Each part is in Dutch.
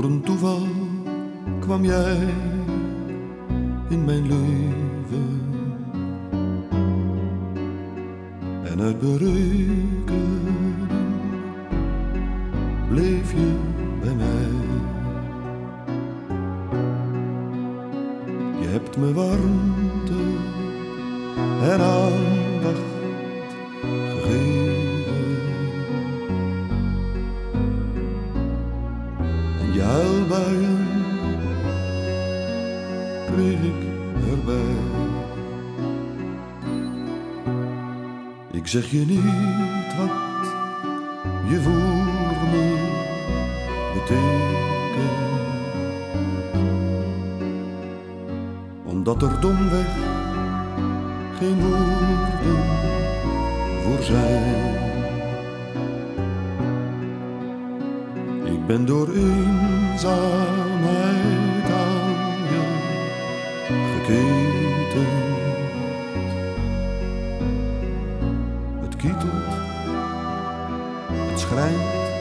een toeval kwam jij in mijn leven. En uit berekening bleef je bij mij. Je hebt me warmte en aandacht gegeven. En je huilbuien kreeg ik erbij. Ik zeg je niet wat je voor me betekent, omdat er domweg geen woorden voor zijn. Ik ben door eenzaamheid aan je geketend. Het kietelt, het schrijnt,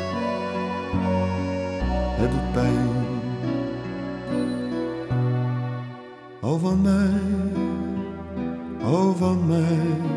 het doet pijn. Hou van mij, hou van mij.